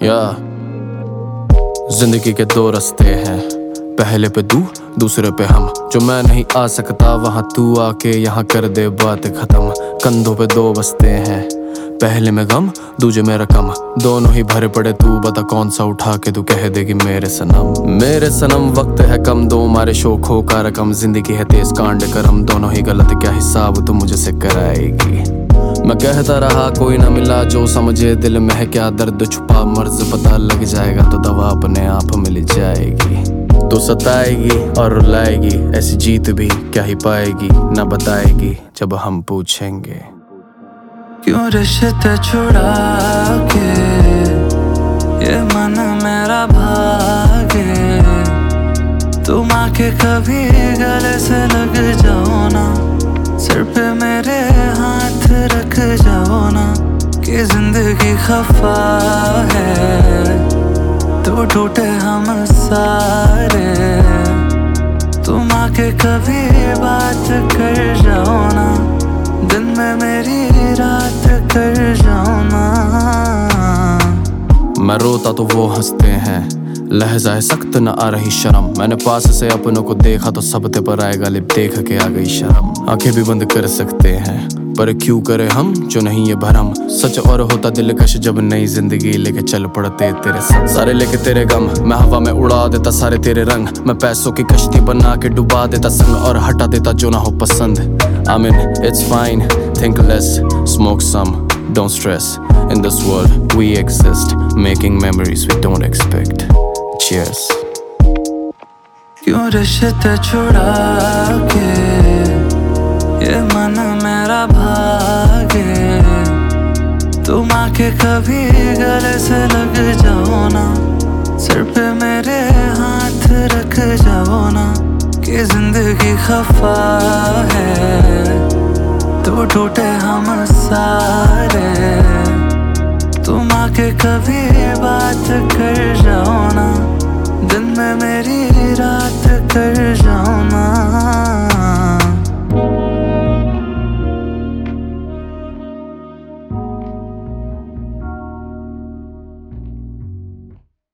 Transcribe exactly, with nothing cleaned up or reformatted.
या जिंदगी के दो रास्ते हैं, पहले पे तू दूसरे पे हम। जो मैं नहीं आ सकता वहाँ तू आके यहाँ कर दे बात खत्म। कंधों पे दो बस्ते हैं, पहले में गम दूजे में रकम। दोनों ही भरे पड़े, तू बता कौन सा उठा के तू कह देगी मेरे सनम। मेरे सनम वक्त है कम, दो हमारे शौकों का रकम। जिंदगी है तेज कांड करम, दोनों ही गलत, क्या हिसाब तू मुझे से कराएगी। मैं कहता रहा कोई ना मिला जो समझे, दिल में है क्या दर्द छुपा। मर्ज पता लग जाएगा तो दवा अपने आप मिल जाएगी। तो सताएगी और रुलाएगी, ऐसी जीत भी क्या ही पाएगी। ना बताएगी जब हम पूछेंगे क्यों रिश्ते छुड़ा के ये मन मेरा भागे। तुम आके कभी गले से लग जाओ ना, सिर पे मेरे हाथ रख जाओ ना। कि जिंदगी खफा है तो टूटे हम सारे। तुम आके कभी बात कर जाओ ना, दिन में मेरी रात कर जाओ ना। मैं रोता तो वो हंसते हैं, लहजा है सख्त न आ रही शर्म। मैंने पास से अपनों को देखा तो सबते पर आएगा, लिप देख के आ गई शर्म। आंखें भी बंद कर सकते हैं पर क्यों करे हम जो नहीं ये भरम। सच और होता दिलकश जब नई जिंदगी लेके चल पड़ते तेरे संग। सारे लेके तेरे गम मैं हवा में उड़ा देता सारे तेरे रंग। मैं पैसों की कश्ती बना के डुबा देता संग, और हटा देता जो ना हो पसंद। I mean it's fine, think less, smoke some, don't stress. In this world we exist, making memories we don't expect. Cheers. क्यों रिश्ते छुड़ा के ये मन मेरा भागे। तुम आके कभी गले से लग जाओ ना, सिर पे मेरे हाथ रख जाओ ना। कि जिंदगी खफा है तो टूटे हम सारे। तुम आके कभी बात कर जाओ ना, दिन में मेरी रात कर जाओ।